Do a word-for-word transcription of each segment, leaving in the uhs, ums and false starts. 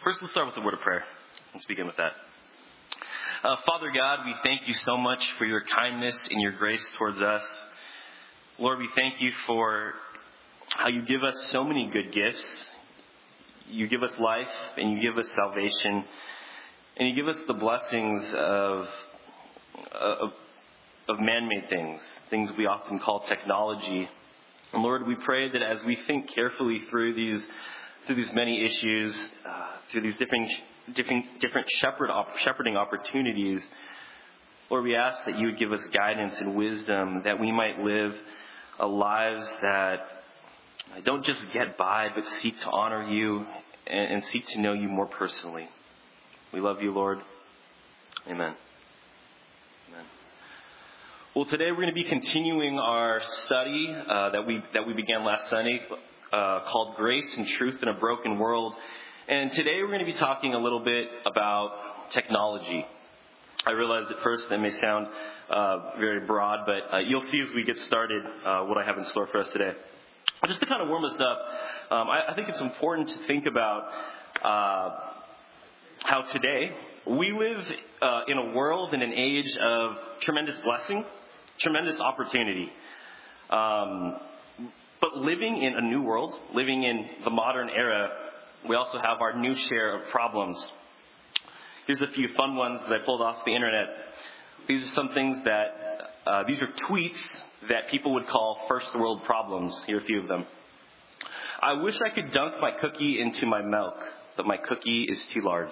First, let's start with a word of prayer. Let's begin with that. Uh, Father God, we thank you so much for your kindness and your grace towards us. Lord, we thank you for how you give us so many good gifts. You give us life, and you give us salvation, and you give us the blessings of, of, of man-made things, things we often call technology. And Lord, we pray that as we think carefully through these through these many issues, uh, through these different different different shepherd op- shepherding opportunities, Lord, we ask that you would give us guidance and wisdom, that we might live a lives that don't just get by, but seek to honor you and, and seek to know you more personally. We love you, Lord. Amen. Amen. Well, today we're going to be continuing our study uh, that we that we began last Sunday, uh, called Grace and Truth in a Broken World. And today we're going to be talking a little bit about technology. I realize at first that may sound uh, very broad, but uh, you'll see as we get started uh, what I have in store for us today. Just to kind of warm us up, um, I, I think it's important to think about uh, how today we live uh, in a world in an age of tremendous blessing, tremendous opportunity. Um, but living in a new world, living in the modern era, we also have our new share of problems. Here's a few fun ones that I pulled off the internet. These are some things that, uh, these are tweets that people would call first world problems. Here are a few of them. I wish I could dunk my cookie into my milk, but my cookie is too large.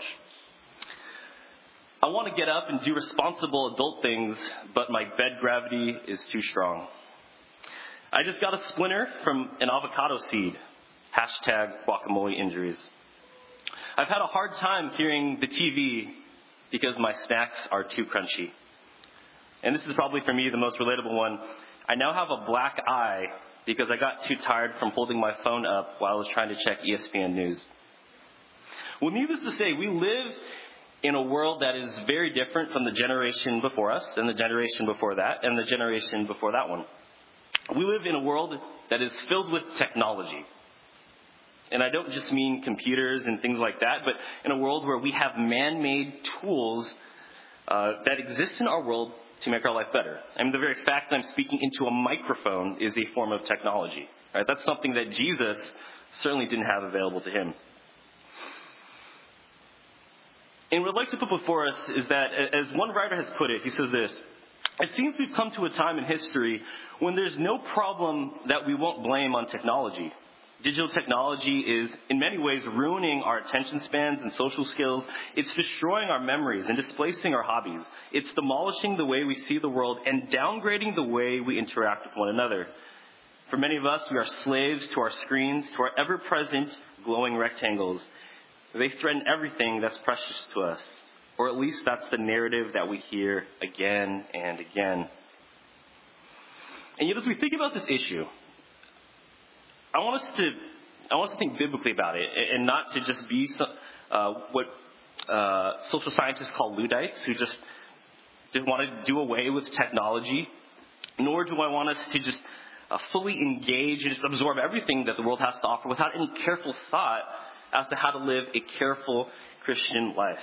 I want to get up and do responsible adult things, but my bed gravity is too strong. I just got a splinter from an avocado seed. Hashtag guacamole injuries. I've had a hard time hearing the T V because my snacks are too crunchy. And this is probably for me the most relatable one. I now have a black eye because I got too tired from holding my phone up while I was trying to check E S P N News. Well, needless to say, we live in a world that is very different from the generation before us, and the generation before that, and the generation before that one. We live in a world that is filled with technology. And I don't just mean computers and things like that, but in a world where we have man-made tools uh, that exist in our world to make our life better. I mean, the very fact that I'm speaking into a microphone is a form of technology. Right? That's something that Jesus certainly didn't have available to him. And what I'd like to put before us is that, as one writer has put it, he says this: it seems we've come to a time in history when there's no problem that we won't blame on technology. Digital technology is, in many ways, ruining our attention spans and social skills. It's destroying our memories and displacing our hobbies. It's demolishing the way we see the world and downgrading the way we interact with one another. For many of us, we are slaves to our screens, to our ever-present glowing rectangles. They threaten everything that's precious to us. Or at least that's the narrative that we hear again and again. And yet, as we think about this issue, I want us to, I want us to think biblically about it, and not to just be uh, what uh, social scientists call Luddites, who just, just want to do away with technology. Nor do I want us to just uh, fully engage and just absorb everything that the world has to offer without any careful thought as to how to live a careful Christian life.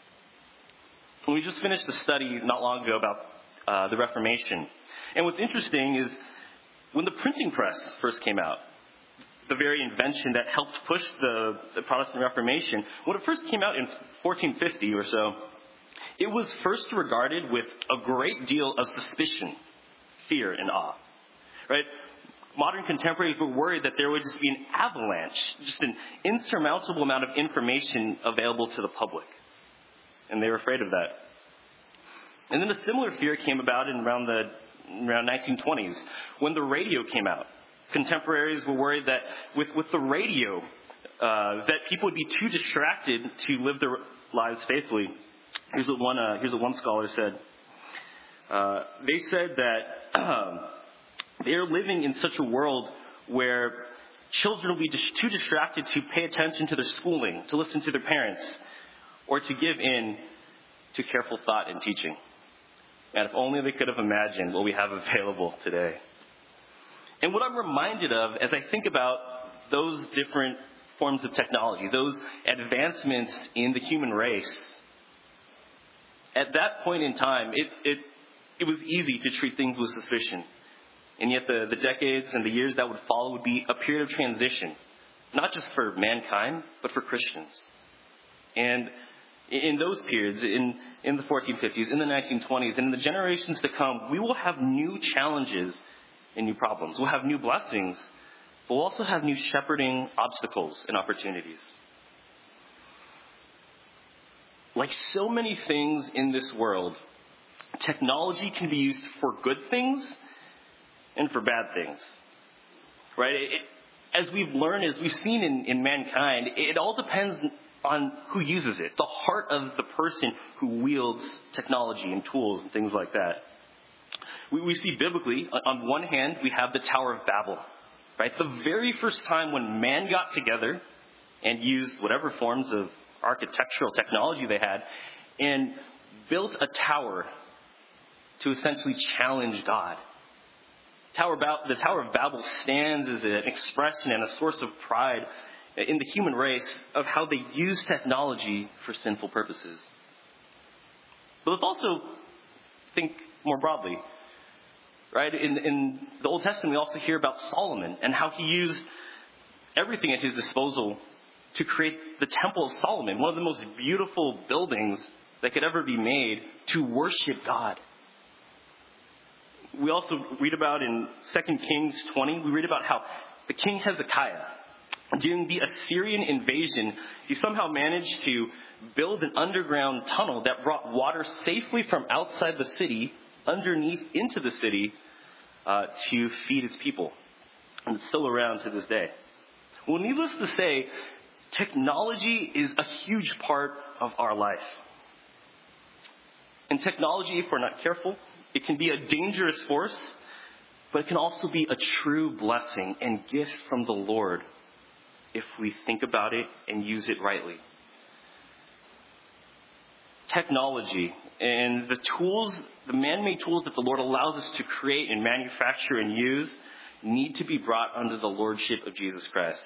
We just finished a study not long ago about uh, the Reformation. And what's interesting is when the printing press first came out, the very invention that helped push the, the Protestant Reformation, when it first came out in fourteen fifty or so, it was first regarded with a great deal of suspicion, fear, and awe. Right? Modern contemporaries were worried that there would just be an avalanche, just an insurmountable amount of information available to the public. And they were afraid of that. And then a similar fear came about in around the around nineteen twenties when the radio came out. Contemporaries were worried that with, with the radio, uh, that people would be too distracted to live their lives faithfully. Here's what one, uh, here's what one scholar said. Uh, they said that um, they are living in such a world where children will be dis- too distracted to pay attention to their schooling, to listen to their parents, or to give in to careful thought and teaching. And if only they could have imagined what we have available today. And what I'm reminded of as I think about those different forms of technology, those advancements in the human race, at that point in time, it, it, it was easy to treat things with suspicion. And yet the, the decades and the years that would follow would be a period of transition, not just for mankind, but for Christians. And in those periods, in, in the fourteen fifties, in the nineteen twenties, and in the generations to come, we will have new challenges and new problems. We'll have new blessings, but we'll also have new shepherding obstacles and opportunities. Like so many things in this world, technology can be used for good things and for bad things. Right? It, as we've learned, as we've seen in, in mankind, it all depends on who uses it, the heart of the person who wields technology and tools and things like that. We, we see biblically, on one hand, we have the Tower of Babel, right? The very first time when man got together and used whatever forms of architectural technology they had and built a tower to essentially challenge God. Tower ba- the Tower of Babel stands as an expression and a source of pride in the human race of how they use technology for sinful purposes. But let's also think more broadly, right? In, in the Old Testament, we also hear about Solomon and how he used everything at his disposal to create the Temple of Solomon, one of the most beautiful buildings that could ever be made to worship God. We also read about in Second Kings twenty, we read about how the king Hezekiah, during the Assyrian invasion, he somehow managed to build an underground tunnel that brought water safely from outside the city underneath into the city uh, to feed his people. And it's still around to this day. Well, needless to say, technology is a huge part of our life. And technology, if we're not careful, it can be a dangerous force, but it can also be a true blessing and gift from the Lord if we think about it and use it rightly. Technology and the tools, the man-made tools that the Lord allows us to create and manufacture and use need to be brought under the lordship of Jesus Christ.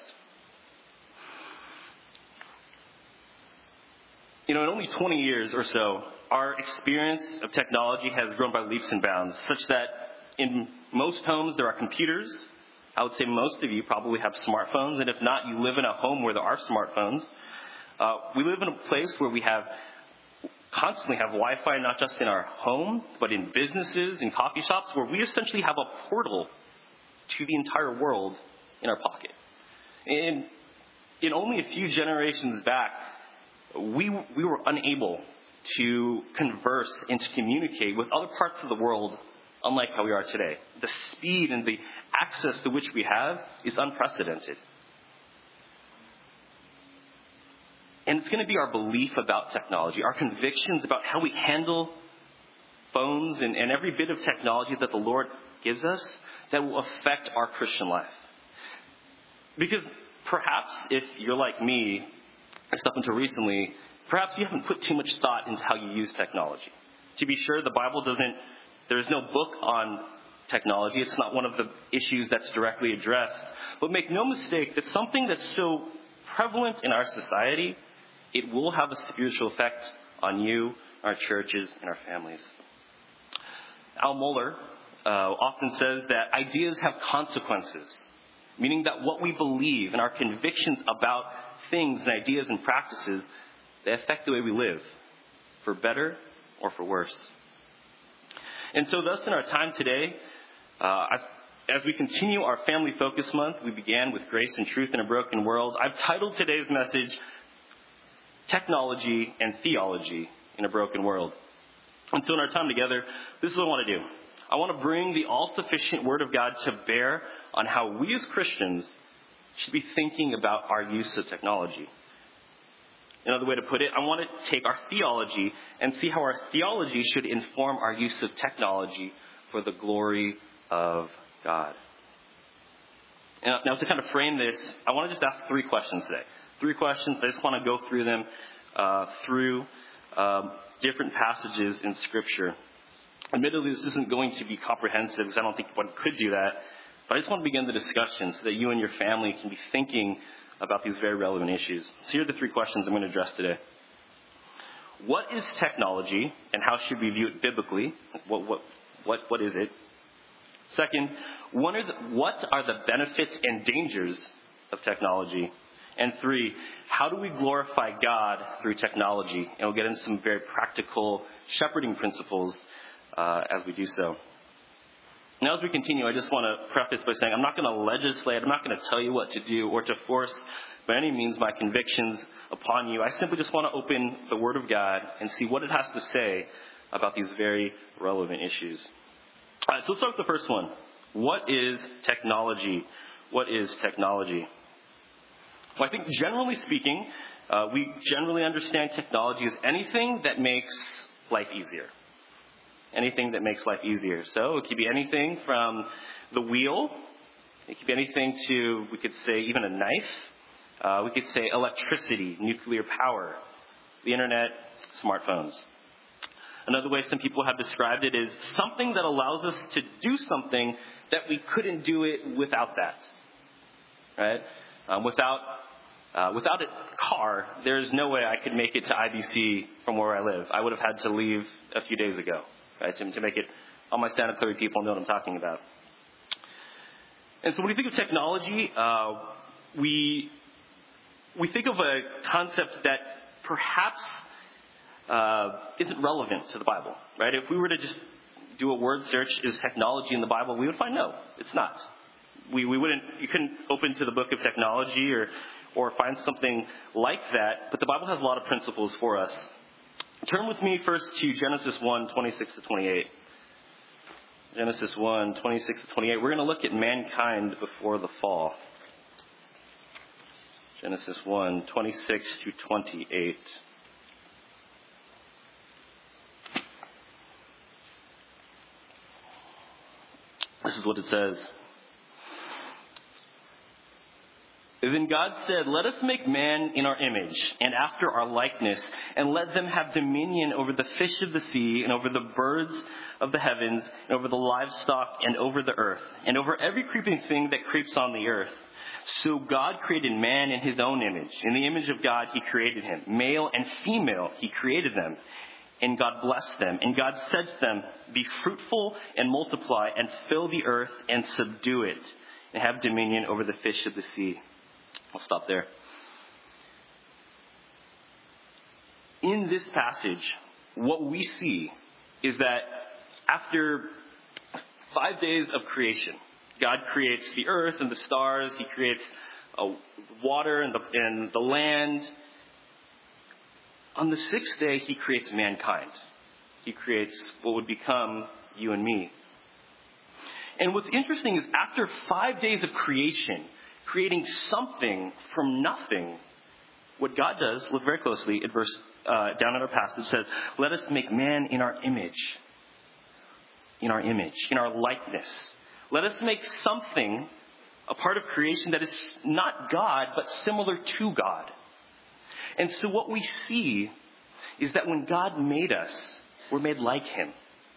You know, in only twenty years or so, our experience of technology has grown by leaps and bounds, such that in most homes there are computers. I would say most of you probably have smartphones, and if not, you live in a home where there are smartphones. Uh, we live in a place where we have constantly have Wi-Fi, not just in our home, but in businesses and coffee shops, where we essentially have a portal to the entire world in our pocket. And in only a few generations back, we we were unable to converse and to communicate with other parts of the world unlike how we are today. The speed and the access to which we have is unprecedented. And it's going to be our belief about technology, our convictions about how we handle phones and, and every bit of technology that the Lord gives us that will affect our Christian life. Because perhaps if you're like me, up until recently, perhaps you haven't put too much thought into how you use technology. To be sure, the Bible doesn't, there is no book on technology. It's not one of the issues that's directly addressed. But make no mistake that something that's so prevalent in our society, it will have a spiritual effect on you, our churches, and our families. Al Mohler uh, often says that ideas have consequences, meaning that what we believe and our convictions about things and ideas and practices, they affect the way we live, for better or for worse. And so thus in our time today, uh, I've, as we continue our Family Focus Month, we began with Grace and Truth in a Broken World. I've titled today's message, Technology and Theology in a Broken World. And so in our time together, this is what I want to do. I want to bring the all-sufficient Word of God to bear on how we as Christians should be thinking about our use of technology. Another way to put it, I want to take our theology and see how our theology should inform our use of technology for the glory of God. And now to kind of frame this, I want to just ask three questions today. Three questions. I just want to go through them uh, through um, different passages in Scripture. Admittedly, this isn't going to be comprehensive because I don't think one could do that. But I just want to begin the discussion so that you and your family can be thinking about these very relevant issues. So here are the three questions I'm going to address today. What is technology, and how should we view it biblically? What, what, what, what is it? Second, what are, the, what are the benefits and dangers of technology? And three, how do we glorify God through technology? And we'll get into some very practical shepherding principles uh, as we do so. Now, as we continue, I just want to preface by saying I'm not going to legislate, I'm not going to tell you what to do or to force by any means my convictions upon you. I simply just want to open the Word of God and see what it has to say about these very relevant issues. All right, so let's start with the first one. What is technology? What is technology? Well, I think generally speaking, uh, we generally understand technology as anything that makes life easier. Anything that makes life easier. So it could be anything from the wheel. It could be anything to, we could say, even a knife. Uh, we could say electricity, nuclear power, the internet, smartphones. Another way some people have described it is something that allows us to do something that we couldn't do it without that. Right? Um, without uh, without a car, there's no way I could make it to I B C from where I live. I would have had to leave a few days ago, right, to, to make it. All my Santa Clara people know what I'm talking about. And so when we think of technology, uh, we we think of a concept that perhaps uh, isn't relevant to the Bible, right? If we were to just do a word search, is technology in the Bible, we would find no, it's not. We we wouldn't, you couldn't open to the book of technology or or find something like that, but the Bible has a lot of principles for us. Turn with me first to Genesis one, twenty-six to twenty-eight. Genesis one, twenty-six to twenty-eight. We're going to look at mankind before the fall. Genesis one, twenty-six to twenty-eight. This is what it says. Then God said, "Let us make man in our image and after our likeness, and let them have dominion over the fish of the sea and over the birds of the heavens and over the livestock and over the earth and over every creeping thing that creeps on the earth." So God created man in his own image. In the image of God, he created him. Male and female, he created them. And God blessed them. And God said to them, "Be fruitful and multiply and fill the earth and subdue it and have dominion over the fish of the sea." I'll stop there. In this passage, what we see is that after five days of creation, God creates the earth and the stars. He creates uh, water and the, and the land. On the sixth day, he creates mankind. He creates what would become you and me. And what's interesting is after five days of creation, creating something from nothing, what God does, look very closely at verse, uh, down in our passage, it says, "Let us make man in our image." In our image, in our likeness. Let us make something, a part of creation that is not God, but similar to God. And so what we see is that when God made us, we're made like him.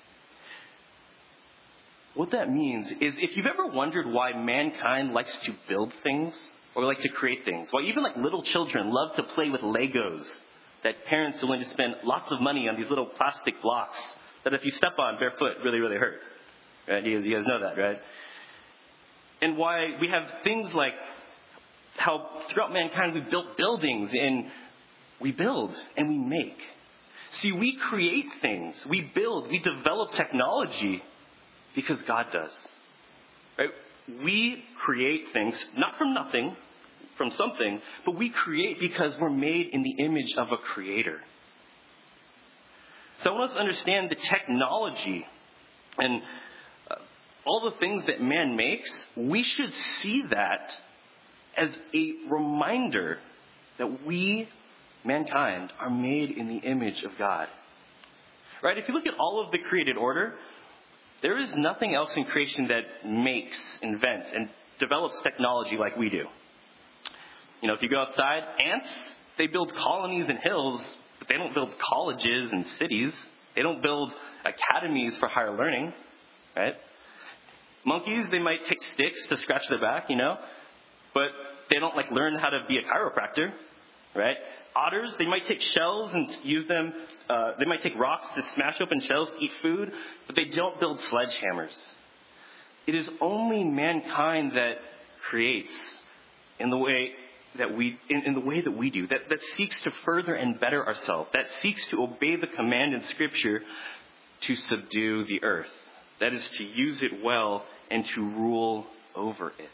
What that means is if you've ever wondered why mankind likes to build things or like to create things, why even like little children love to play with Legos, that parents are willing to spend lots of money on these little plastic blocks that if you step on barefoot really, really hurt. Right? You guys, you guys know that, right? And why we have things like how throughout mankind we've built buildings and we build and we make. See, we create things, we build, we develop technology because God does. Right? We create things, not from nothing, from something, but we create because we're made in the image of a creator. So I want us to understand the technology and uh, all the things that man makes. We should see that as a reminder that we, mankind, are made in the image of God. Right? If you look at all of the created order, there is nothing else in creation that makes, invents, and develops technology like we do. You know, if you go outside, ants, they build colonies and hills, but they don't build colleges and cities. They don't build academies for higher learning, right? Monkeys, they might take sticks to scratch their back, you know, but they don't like learn how to be a chiropractor, right? Otters, they might take shells and use them. Uh, they might take rocks to smash open shells to eat food, but they don't build sledgehammers. It is only mankind that creates in the way that we, in, in the way that we do, that, that seeks to further and better ourselves, that seeks to obey the command in Scripture to subdue the earth. That is to use it well and to rule over it.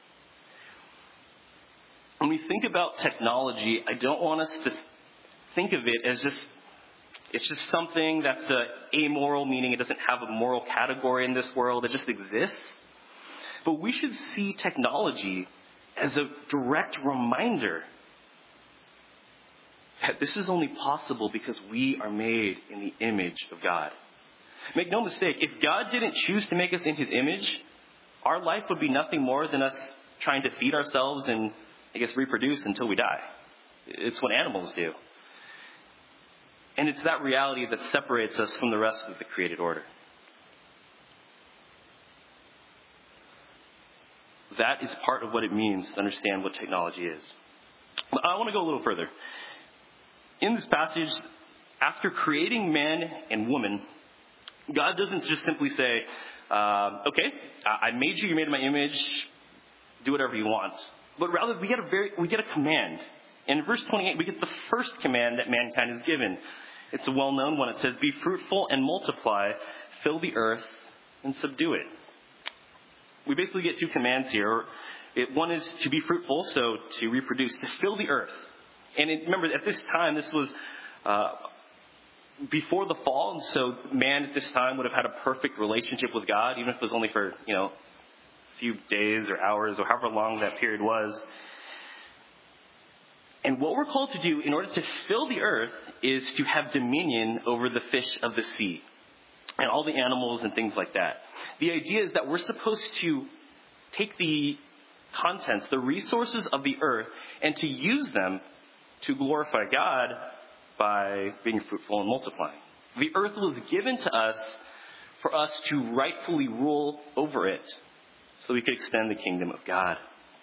When we think about technology, I don't want us to think of it as just, it's just something that's uh, amoral, meaning it doesn't have a moral category in this world. It just exists. But we should see technology as a direct reminder that this is only possible because we are made in the image of God. Make no mistake, if God didn't choose to make us in His image, our life would be nothing more than us trying to feed ourselves and, I guess, reproduce until we die. It's what animals do. And it's that reality that separates us from the rest of the created order. That is part of what it means to understand what technology is. I want to go a little further. In this passage, after creating man and woman, God doesn't just simply say, uh, okay, I made you, you made my image, do whatever you want. But rather, we get a very, we get a command. In verse twenty-eight, we get the first command that mankind is given. It's a well-known one. It says, be fruitful and multiply, fill the earth and subdue it. We basically get two commands here. It, one is to be fruitful, so to reproduce, to fill the earth. And it, remember, at this time, this was uh, before the fall, and so man at this time would have had a perfect relationship with God, even if it was only for, you know, a few days or hours or however long that period was. And what we're called to do in order to fill the earth is to have dominion over the fish of the sea and all the animals and things like that. The idea is that we're supposed to take the contents, the resources of the earth, and to use them to glorify God by being fruitful and multiplying. The earth was given to us for us to rightfully rule over it so we could extend the kingdom of God.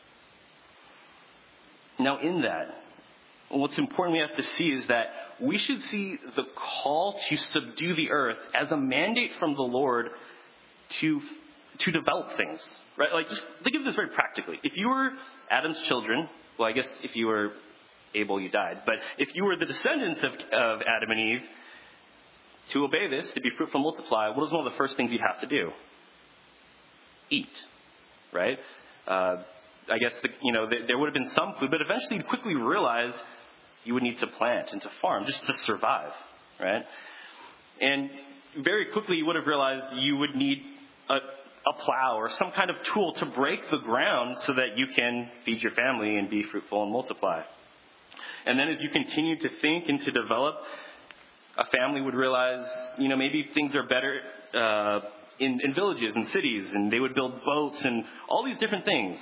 Now in that, what's important we have to see is that we should see the call to subdue the earth as a mandate from the Lord to, to develop things. Right? Like, just think of this very practically. If you were Adam's children, well, I guess if you were Abel, you died. But if you were the descendants of, of Adam and Eve, to obey this, to be fruitful and multiply, what is one of the first things you'd have to do? Eat. Right? Uh, I guess, the, you know, there would have been some food, but eventually you'd quickly realize you would need to plant and to farm just to survive, right? And very quickly you would have realized you would need a, a plow or some kind of tool to break the ground so that you can feed your family and be fruitful and multiply. And then as you continue to think and to develop, a family would realize, you know, maybe things are better uh, in, in villages and cities, and they would build boats and all these different things.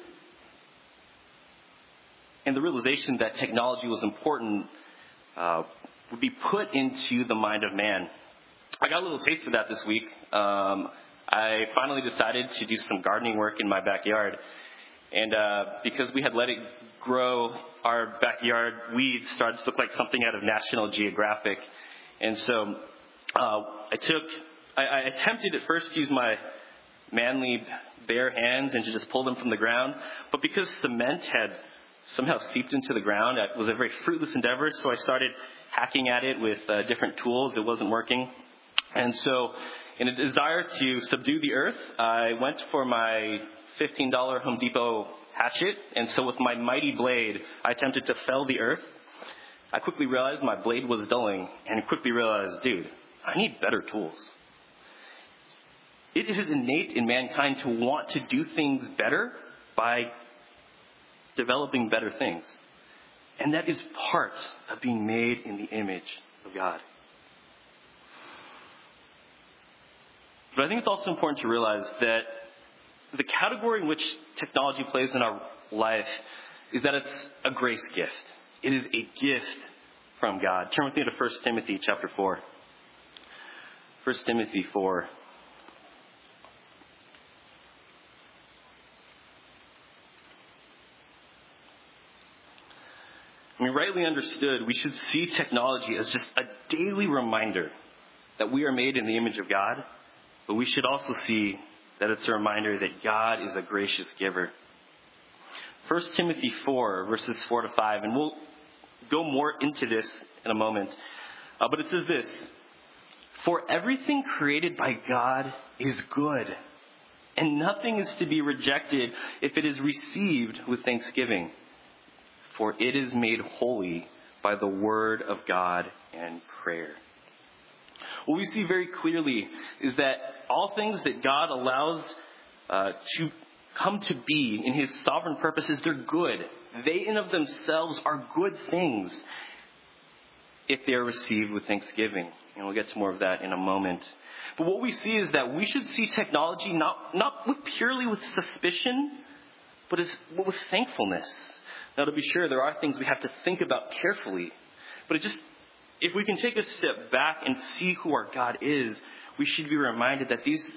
And the realization that technology was important uh, would be put into the mind of man. I got a little taste of that this week. Um, I finally decided to do some gardening work in my backyard. And uh, because we had let it grow, our backyard weeds started to look like something out of National Geographic. And so uh, I took, I, I attempted at first to use my manly bare hands and to just pull them from the ground. But because cement had somehow seeped into the ground, it was a very fruitless endeavor. So I started hacking at it with uh, different tools. It wasn't working. And so in a desire to subdue the earth, I went for my fifteen dollars Home Depot hatchet. And so with my mighty blade, I attempted to fell the earth. I quickly realized my blade was dulling and quickly realized, dude, I need better tools. It is innate in mankind to want to do things better by developing better things. And that is part of being made in the image of God. But I think it's also important to realize that the category in which technology plays in our life is that it's a grace gift. It is a gift from God. Turn with me to First Timothy chapter four. First Timothy four. mean, rightly understood, we should see technology as just a daily reminder that we are made in the image of God, but we should also see that it's a reminder that God is a gracious giver. First Timothy four, verses four to five, and we'll go more into this in a moment, uh, but it says this: "For everything created by God is good, and nothing is to be rejected if it is received with thanksgiving, for it is made holy by the word of God and prayer." What we see very clearly is that all things that God allows uh, to come to be in his sovereign purposes, they're good. They in of themselves are good things if they are received with thanksgiving. And we'll get to more of that in a moment. But what we see is that we should see technology not, not with purely with suspicion, but as, but with thankfulness. Now, to be sure, there are things we have to think about carefully. But it just, if we can take a step back and see who our God is, we should be reminded that these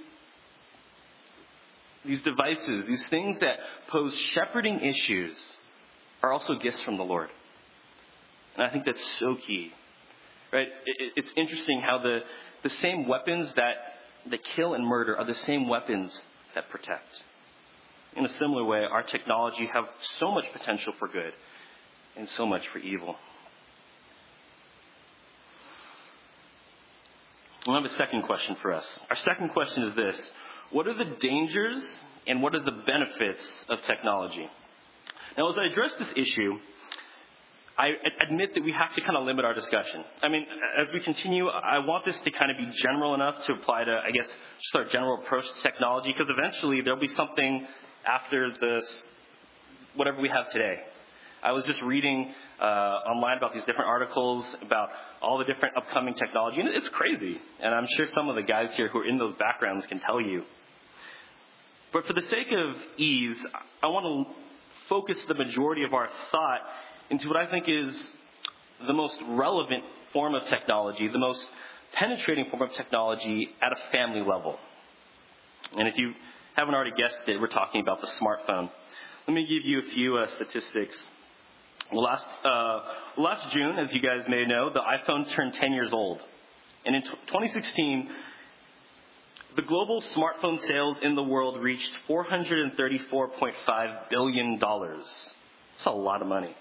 These devices, these things that pose shepherding issues, are also gifts from the Lord. And I think that's so key. Right? It's interesting how the, the same weapons that, that kill and murder are the same weapons that protect. In a similar way, our technology have so much potential for good and so much for evil. We'll have a second question for us. Our second question is this: what are the dangers and what are the benefits of technology? Now, as I address this issue, I admit that we have to kind of limit our discussion. I mean, as we continue, I want this to kind of be general enough to apply to, I guess, just our general approach to technology, because eventually there'll be something after this, whatever we have today. I was just reading uh, online about these different articles about all the different upcoming technology, and it's crazy. And I'm sure some of the guys here who are in those backgrounds can tell you. But for the sake of ease, I want to focus the majority of our thought into what I think is the most relevant form of technology, the most penetrating form of technology at a family level. And if you haven't already guessed it, we're talking about the smartphone. Let me give you a few uh, statistics. Well, last, uh, last June, as you guys may know, the iPhone turned ten years old. And in twenty sixteen, the global smartphone sales in the world reached four hundred thirty-four point five billion dollars. That's a lot of money.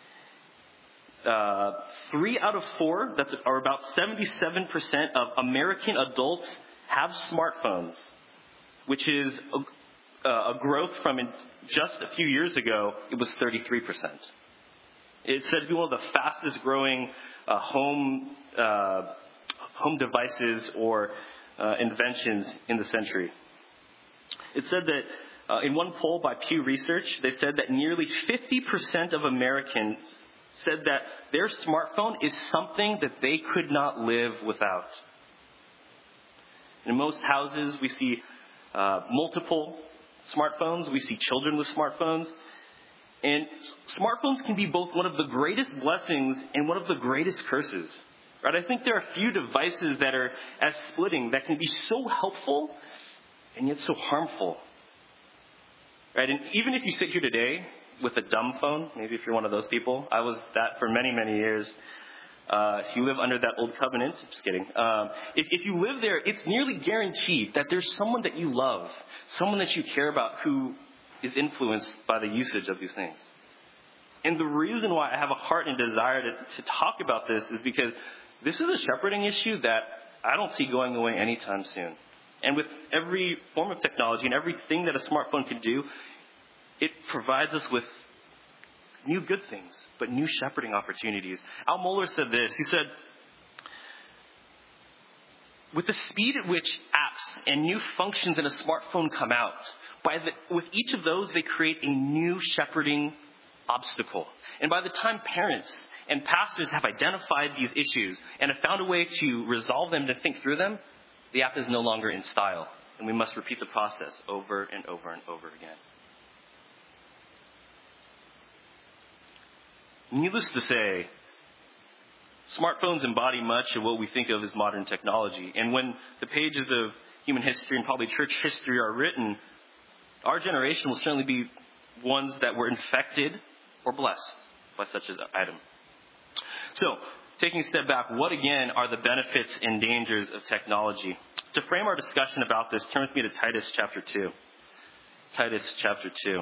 Uh, three out of four, that's, or about seventy-seven percent of American adults have smartphones, which is a, a growth from in, just a few years ago, it was thirty-three percent. It's said to be one of the fastest growing uh, home uh, home devices or uh, inventions in the century. It said that uh, in one poll by Pew Research, they said that nearly fifty percent of Americans said that their smartphone is something that they could not live without. In most houses, we see uh, multiple smartphones. We see children with smartphones. And smartphones can be both one of the greatest blessings and one of the greatest curses. Right? I think there are few devices that are as splitting, that can be so helpful and yet so harmful. Right? And even if you sit here today with a dumb phone, maybe if you're one of those people, I was that for many, many years. Uh, if you live under that old covenant, just kidding. Um, if, if you live there, it's nearly guaranteed that there's someone that you love, someone that you care about who is influenced by the usage of these things. And the reason why I have a heart and desire to, to talk about this is because this is a shepherding issue that I don't see going away anytime soon. And with every form of technology and everything that a smartphone can do, it provides us with new good things, but new shepherding opportunities. Al Mohler said this. He said, with the speed at which apps and new functions in a smartphone come out, by the, with each of those, they create a new shepherding obstacle. And by the time parents and pastors have identified these issues and have found a way to resolve them, to think through them, the app is no longer in style. And we must repeat the process over and over and over again. Needless to say, smartphones embody much of what we think of as modern technology. And when the pages of human history and probably church history are written, our generation will certainly be ones that were infected or blessed by such an item. So, taking a step back, what again are the benefits and dangers of technology? To frame our discussion about this, turn with me to Titus chapter two. Titus chapter two.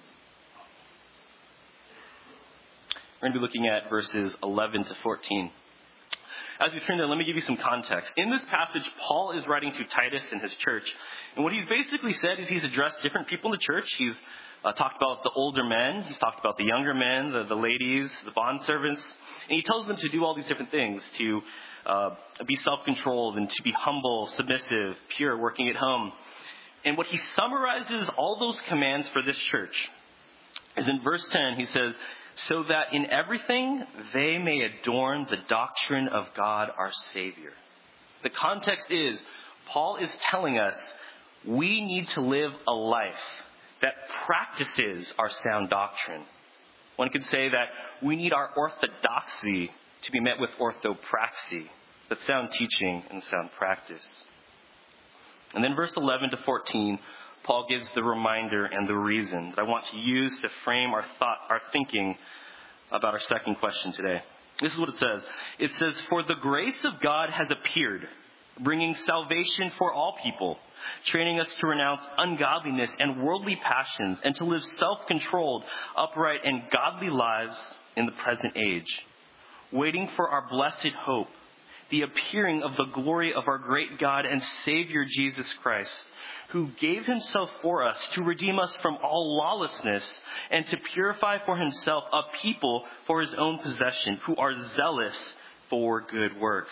We're going to be looking at verses eleven to fourteen. As we turn there, let me give you some context. In this passage, Paul is writing to Titus and his church. And what he's basically said is he's addressed different people in the church. He's uh, talked about the older men. He's talked about the younger men, the, the ladies, the bondservants. And he tells them to do all these different things, to uh, be self-controlled and to be humble, submissive, pure, working at home. And what he summarizes all those commands for this church is in verse ten, he says, so that in everything they may adorn the doctrine of God our Savior. The context is, Paul is telling us we need to live a life that practices our sound doctrine. One could say that we need our orthodoxy to be met with orthopraxy, that's sound teaching and sound practice. And then verse eleven to fourteen, Paul gives the reminder and the reason that I want to use to frame our thought, our thinking about our second question today. This is what it says. It says, for the grace of God has appeared, bringing salvation for all people, training us to renounce ungodliness and worldly passions, and to live self-controlled, upright, and godly lives in the present age, waiting for our blessed hope, the appearing of the glory of our great God and Savior Jesus Christ, who gave himself for us to redeem us from all lawlessness and to purify for himself a people for his own possession, who are zealous for good works.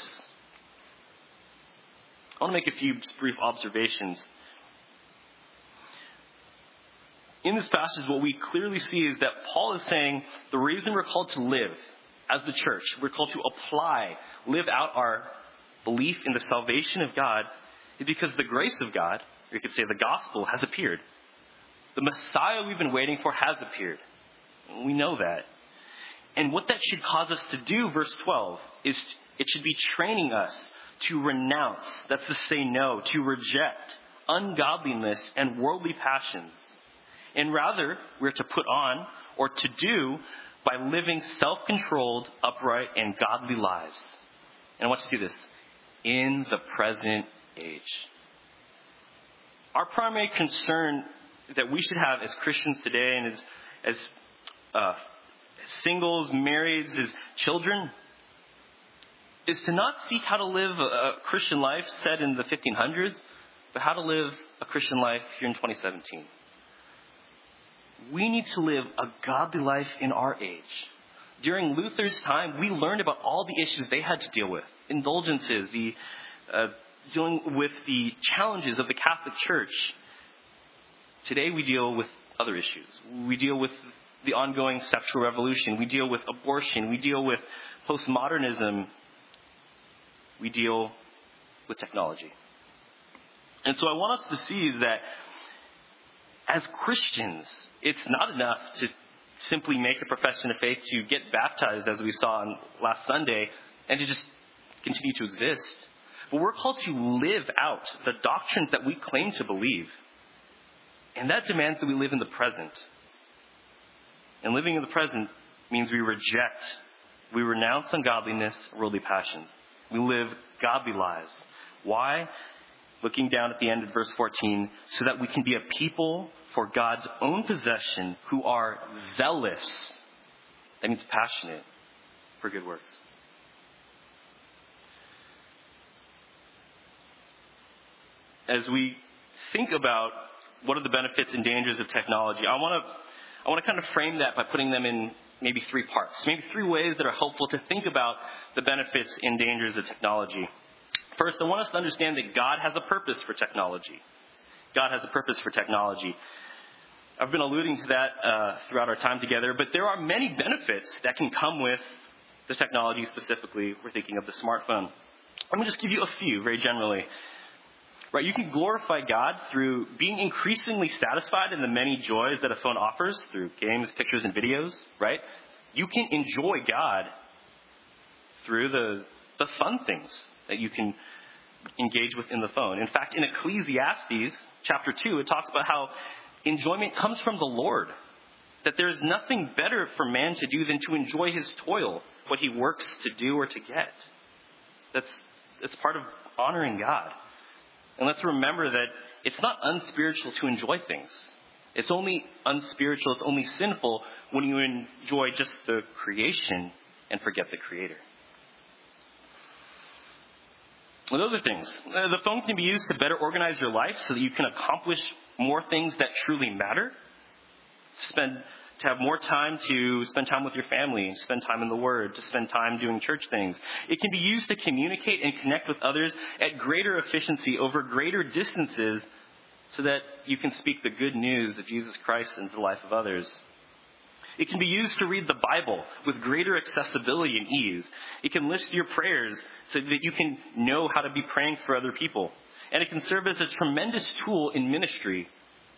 I want to make a few brief observations. In this passage, what we clearly see is that Paul is saying the reason we're called to live as the church, we're called to apply, live out our belief in the salvation of God, is because the grace of God, or you could say the gospel, has appeared. The Messiah we've been waiting for has appeared. We know that. And what that should cause us to do, verse twelve, is it should be training us to renounce, that's to say no, to reject ungodliness and worldly passions. And rather, we're to put on or to do by living self-controlled, upright, and godly lives. And I want you to see this. In the present age. Our primary concern that we should have as Christians today and as, as uh, singles, marrieds, as children, is to not seek how to live a, a Christian life set in the fifteen hundreds, but how to live a Christian life here in twenty seventeen. We need to live a godly life in our age. During Luther's time, we learned about all the issues they had to deal with. Indulgences, the uh, dealing with the challenges of the Catholic Church. Today we deal with other issues. We deal with the ongoing sexual revolution. We deal with abortion. We deal with postmodernism. We deal with technology. And so I want us to see that as Christians, it's not enough to simply make a profession of faith, to get baptized, as we saw on last Sunday, and to just continue to exist. But we're called to live out the doctrines that we claim to believe. And that demands that we live in the present. And living in the present means we reject, we renounce ungodliness, worldly passions. We live godly lives. Why? Looking down at the end of verse fourteen, so that we can be a people for God's own possession who are zealous. That means passionate for good works. As we think about what are the benefits and dangers of technology, I want to I want to kind of frame that by putting them in maybe three parts, maybe three ways that are helpful to think about the benefits and dangers of technology. First, I want us to understand that God has a purpose for technology. God has a purpose for technology. I've been alluding to that uh, throughout our time together, but there are many benefits that can come with the technology specifically. We're thinking of the smartphone. Let me just give you a few very generally. Right, you can glorify God through being increasingly satisfied in the many joys that a phone offers through games, pictures, and videos, right? You can enjoy God through the, the fun things that you can engage with in the phone. In fact, in Ecclesiastes chapter two, it talks about how enjoyment comes from the Lord. That there is nothing better for man to do than to enjoy his toil what he works to do or to get. That's, that's part of honoring God. And let's remember that it's not unspiritual to enjoy things. It's only unspiritual, it's only sinful when you enjoy just the creation and forget the Creator. Well, those are things. Uh, the phone can be used to better organize your life so that you can accomplish more things that truly matter. Spend to have more time to spend time with your family, spend time in the Word, to spend time doing church things. It can be used to communicate and connect with others at greater efficiency over greater distances so that you can speak the good news of Jesus Christ into the life of others. It can be used to read the Bible with greater accessibility and ease. It can list your prayers so that you can know how to be praying for other people. And it can serve as a tremendous tool in ministry.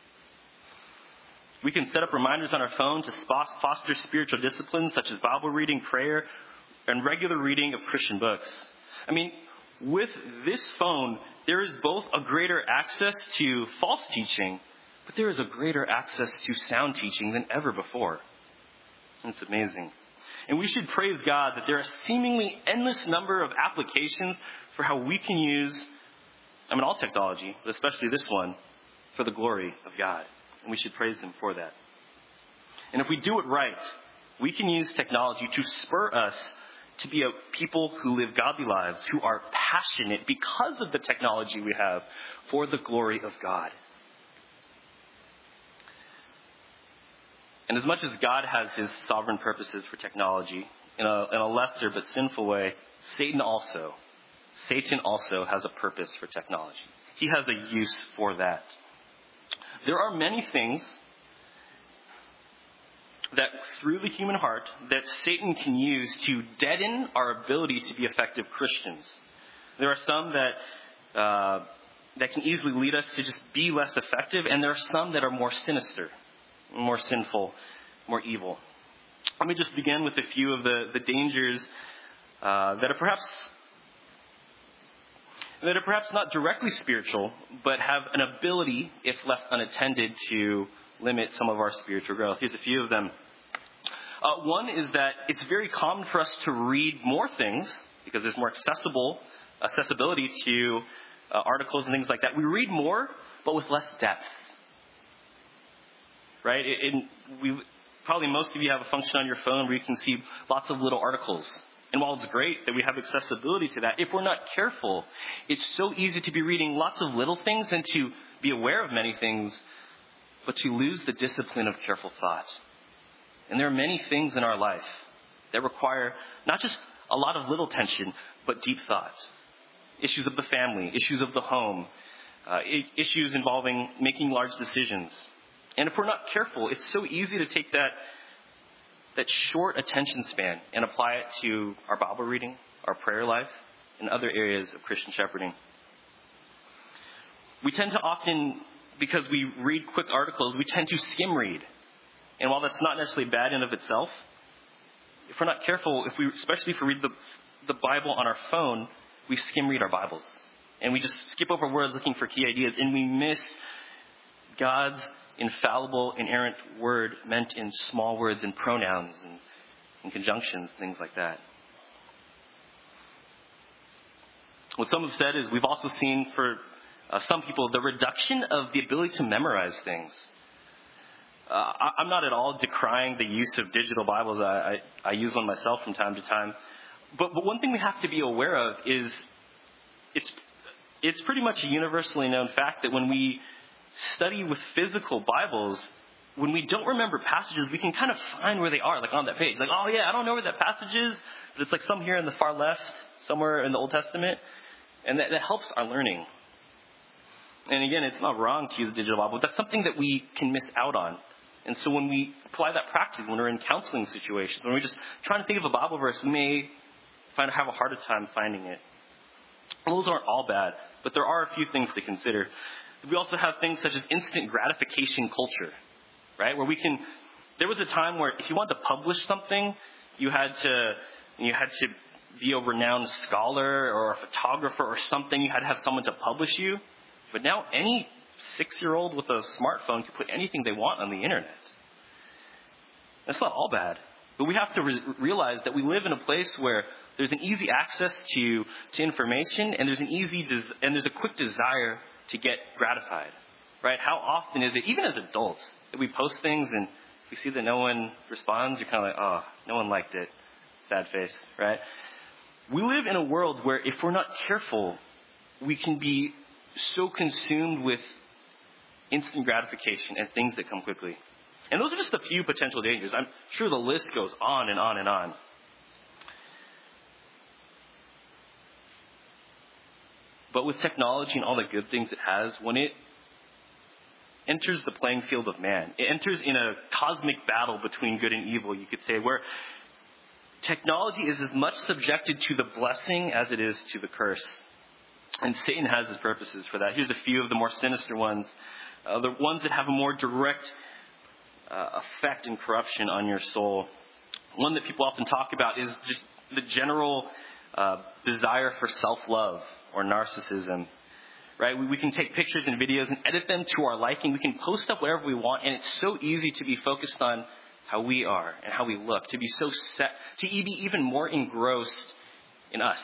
We can set up reminders on our phone to foster spiritual disciplines such as Bible reading, prayer, and regular reading of Christian books. I mean, with this phone, there is both a greater access to false teaching, but there is a greater access to sound teaching than ever before. It's amazing. And we should praise God that there are a seemingly endless number of applications for how we can use, I mean, all technology, but especially this one, for the glory of God. And we should praise Him for that. And if we do it right, we can use technology to spur us to be a people who live godly lives, who are passionate because of the technology we have for the glory of God. And as much as God has His sovereign purposes for technology, in a, in a lesser but sinful way, Satan also, Satan also has a purpose for technology. He has a use for that. There are many things that through the human heart that Satan can use to deaden our ability to be effective Christians. There are some that uh, that can easily lead us to just be less effective, and there are some that are more sinister, more sinful, more evil. Let me just begin with a few of the, the dangers uh, that are perhaps that are perhaps not directly spiritual, but have an ability, if left unattended, to limit some of our spiritual growth. Here's a few of them. Uh, one is that it's very common for us to read more things because there's more accessible accessibility to uh, articles and things like that. We read more, but with less depth. Right? It, it, we probably most of you have a function on your phone where you can see lots of little articles. And while it's great that we have accessibility to that, if we're not careful, it's so easy to be reading lots of little things and to be aware of many things, but to lose the discipline of careful thought. And there are many things in our life that require not just a lot of little tension, but deep thought. Issues of the family, issues of the home, uh, issues involving making large decisions. And if we're not careful, it's so easy to take that that short attention span and apply it to our Bible reading, our prayer life, and other areas of Christian shepherding. We tend to often, because we read quick articles, we tend to skim read. And while that's not necessarily bad in of itself, if we're not careful, if we, especially if we read the, the Bible on our phone, we skim read our Bibles. And we just skip over words looking for key ideas, and we miss God's infallible, inerrant word meant in small words and pronouns and, and conjunctions, things like that. What some have said is we've also seen for uh, some people the reduction of the ability to memorize things. Uh, I, I'm not at all decrying the use of digital Bibles. I, I, I use one myself from time to time. But, but one thing we have to be aware of is it's it's pretty much a universally known fact that when we study with physical Bibles, when we don't remember passages, we can kind of find where they are, like on that page. Like, oh yeah, I don't know where that passage is, but it's like some here in the far left, somewhere in the Old Testament. And that, that helps our learning. And again, it's not wrong to use a digital Bible, but that's something that we can miss out on. And so when we apply that practically, when we're in counseling situations, when we're just trying to think of a Bible verse, we may find have a harder time finding it. And those aren't all bad, but there are a few things to consider. We also have things such as instant gratification culture, right? Where we can, there was a time where if you wanted to publish something, you had to, you had to be a renowned scholar or a photographer or something. You had to have someone to publish you. But now any six-year-old with a smartphone can put anything they want on the internet. That's not all bad. But we have to re- realize that we live in a place where there's an easy access to, to information, and there's an easy des- and there's a quick desire to get gratified, right? How often is it, even as adults, that we post things and we see that no one responds? You're kind of like, oh, no one liked it. Sad face, right? We live in a world where if we're not careful, we can be so consumed with instant gratification and things that come quickly. And those are just a few potential dangers. I'm sure the list goes on and on and on. But with technology and all the good things it has, when it enters the playing field of man, it enters in a cosmic battle between good and evil, you could say, where technology is as much subjected to the blessing as it is to the curse. And Satan has his purposes for that. Here's a few of the more sinister ones. Uh, the ones that have a more direct uh, effect and corruption on your soul. One that people often talk about is just the general uh, desire for self-love or narcissism. Right? We, we can take pictures and videos and edit them to our liking. We can post up whatever we want, and it's so easy to be focused on how we are and how we look, to be so set, to be even more engrossed in us.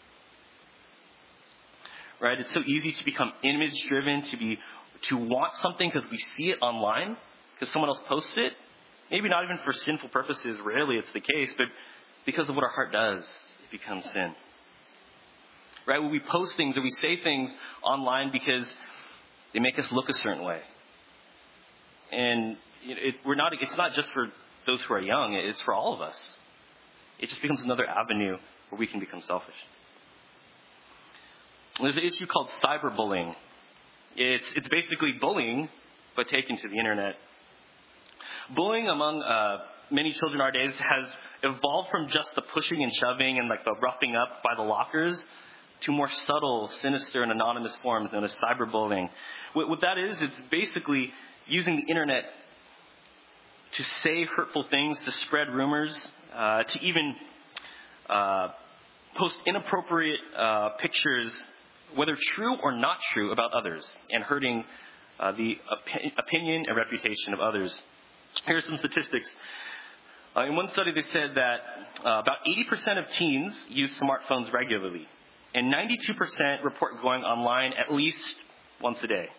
Right? It's so easy to become image-driven, to be to want something because we see it online, because someone else posts it. Maybe not even for sinful purposes. Rarely it's the case, but because of what our heart does, it becomes sin. Right? When we post things or we say things online because they make us look a certain way. And it, we're not. It's not just for those who are young. It's for all of us. It just becomes another avenue where we can become selfish. There's an issue called cyberbullying. It's it's basically bullying, but taken to the internet. Bullying among uh, many children nowadays has evolved from just the pushing and shoving and like the roughing up by the lockers to more subtle, sinister, and anonymous forms known as cyberbullying. What, what that is, it's basically using the internet to say hurtful things, to spread rumors, uh, to even uh, post inappropriate uh, pictures, whether true or not true, about others, and hurting uh, the op- opinion and reputation of others. Here are some statistics. Uh, in one study, they said that uh, about eighty percent of teens use smartphones regularly, and ninety-two percent report going online at least once a day.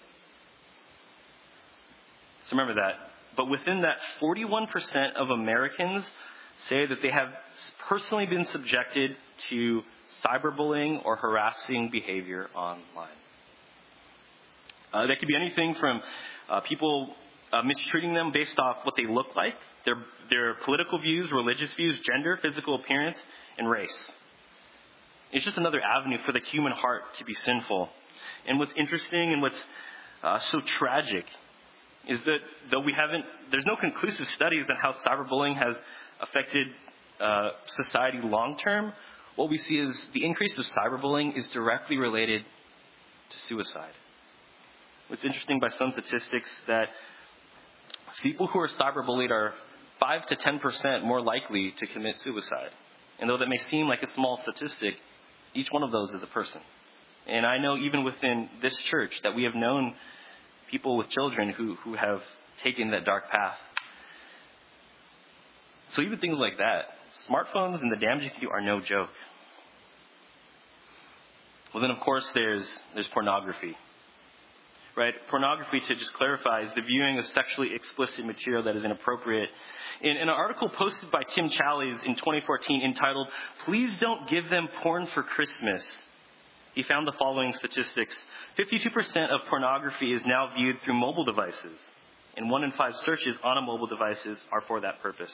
So remember that. But within that, forty-one percent of Americans say that they have personally been subjected to cyberbullying or harassing behavior online. Uh, that could be anything from uh, people uh, mistreating them based off what they look like, their their political views, religious views, gender, physical appearance, and race. It's just another avenue for the human heart to be sinful. And what's interesting and what's uh, so tragic is that though we haven't, there's no conclusive studies on how cyberbullying has affected uh, society long term. What we see is the increase of cyberbullying is directly related to suicide. What's interesting by some statistics that people who are cyberbullied are five to ten percent more likely to commit suicide. And though that may seem like a small statistic, each one of those is a person. And I know even within this church that we have known people with children who, who have taken that dark path. So even things like that, smartphones and the damage it can do are no joke. Well, then, of course, there's there's pornography. Right? Pornography, to just clarify, is the viewing of sexually explicit material that is inappropriate. In, in an article posted by Tim Challies in twenty fourteen entitled, "Please Don't Give Them Porn for Christmas," he found the following statistics. fifty-two percent of pornography is now viewed through mobile devices, and one in five searches on a mobile devices are for that purpose.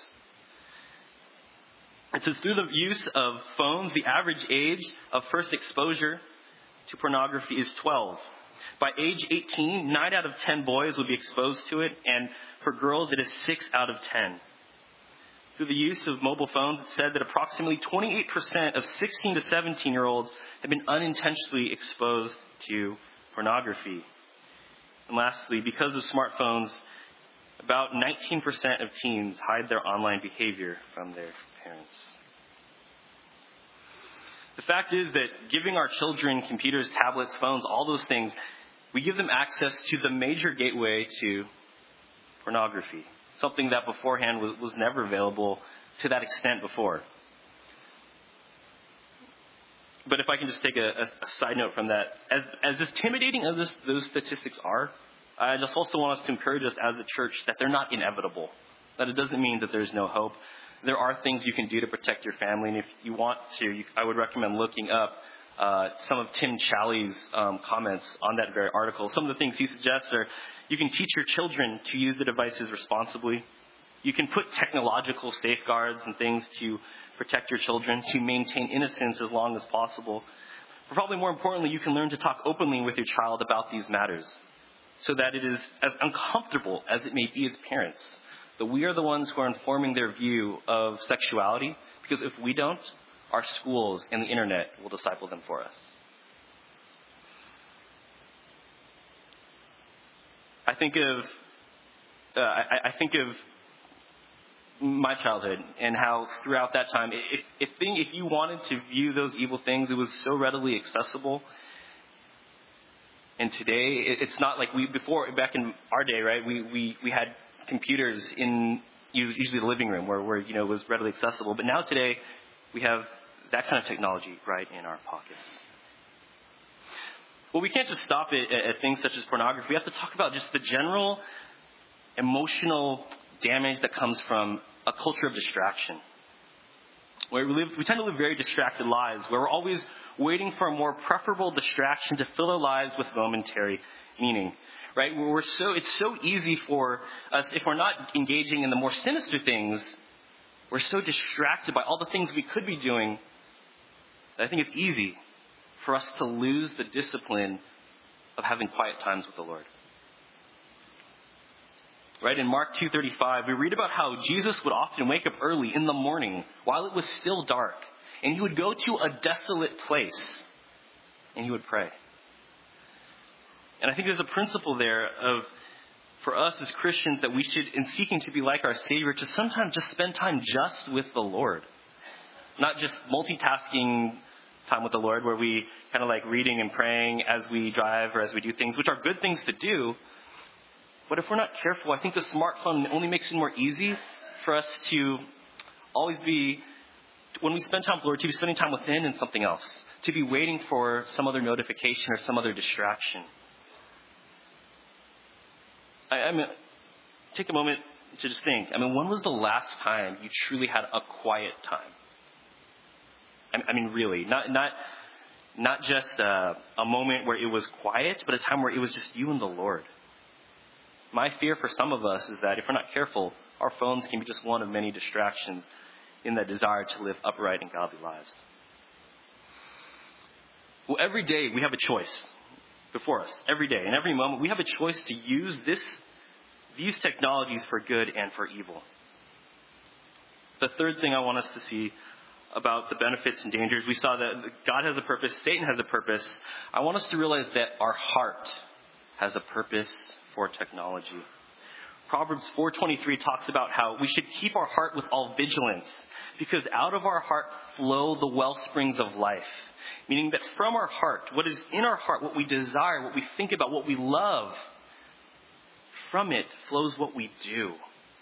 It says through the use of phones, the average age of first exposure to pornography is twelve. By age eighteen, nine out of ten boys will be exposed to it, and for girls, it is six out of ten. Through the use of mobile phones, it said that approximately twenty-eight percent of sixteen to seventeen-year-olds have been unintentionally exposed to pornography. And lastly, because of smartphones, about nineteen percent of teens hide their online behavior from their parents. The fact is that giving our children computers, tablets, phones, all those things, we give them access to the major gateway to pornography, something that beforehand was, was never available to that extent before. But if I can just take a, a, a side note from that, as as intimidating as this, those statistics are, I just also want us to encourage us as a church that they're not inevitable. That it doesn't mean that there's no hope. There are things you can do to protect your family, and if you want to, you, I would recommend looking up uh, some of Tim Challies' um, comments on that very article. Some of the things he suggests are you can teach your children to use the devices responsibly. You can put technological safeguards and things to protect your children, to maintain innocence as long as possible. But probably more importantly, you can learn to talk openly with your child about these matters so that it is as uncomfortable as it may be as parents, that we are the ones who are informing their view of sexuality, because if we don't, our schools and the internet will disciple them for us. I think of, uh, I, I think of my childhood and how throughout that time, if if, thing, if you wanted to view those evil things, it was so readily accessible. And today, it, it's not like we before back in our day, right? We we we had computers in usually the living room where where you know it was readily accessible. But now today, we have that kind of technology right in our pockets. Well, we can't just stop it at, at things such as pornography. We have to talk about just the general emotional damage that comes from a culture of distraction. Where we live, we tend to live very distracted lives, where we're always waiting for a more preferable distraction to fill our lives with momentary meaning. Right? We're so it's so easy for us, if we're not engaging in the more sinister things, we're so distracted by all the things we could be doing that I think it's easy for us to lose the discipline of having quiet times with the Lord. Right, in Mark two thirty-five, we read about how Jesus would often wake up early in the morning while it was still dark, and he would go to a desolate place and he would pray. And I think there's a principle there of, for us as Christians, that we should, in seeking to be like our Savior, to sometimes just spend time just with the Lord. Not just multitasking time with the Lord, where we kind of like reading and praying as we drive or as we do things, which are good things to do. But if we're not careful, I think the smartphone only makes it more easy for us to always be, when we spend time with the Lord, to be spending time with Him and something else, to be waiting for some other notification or some other distraction. I, I mean, take a moment to just think. I mean, when was the last time you truly had a quiet time? I, I mean, really, not not not just a, a moment where it was quiet, but a time where it was just you and the Lord. My fear for some of us is that if we're not careful, our phones can be just one of many distractions in that desire to live upright and godly lives. Well, every day we have a choice before us. Every day and every moment we have a choice to use this, these technologies for good and for evil. The third thing I want us to see about the benefits and dangers, we saw that God has a purpose, Satan has a purpose. I want us to realize that our heart has a purpose for technology. Proverbs four twenty-three talks about how we should keep our heart with all vigilance, because out of our heart flow the well springs of life. Meaning that from our heart, what is in our heart, what we desire, what we think about, what we love, from it flows what we do.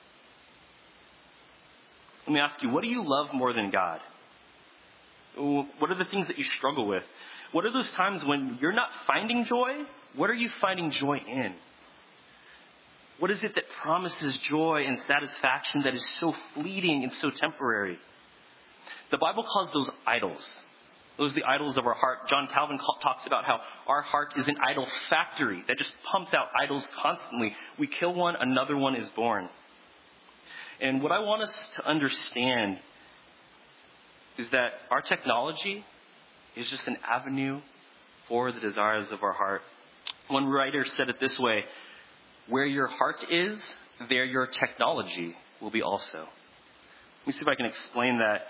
Let me ask you, what do you love more than God? What are the things that you struggle with? What are those times when you're not finding joy? What are you finding joy in? What is it that promises joy and satisfaction that is so fleeting and so temporary? The Bible calls those idols. Those are the idols of our heart. John Calvin talks about how our heart is an idol factory that just pumps out idols constantly. We kill one, another one is born. And what I want us to understand is that our technology is just an avenue for the desires of our heart. One writer said it this way: where your heart is, there your technology will be also. Let me see if I can explain that.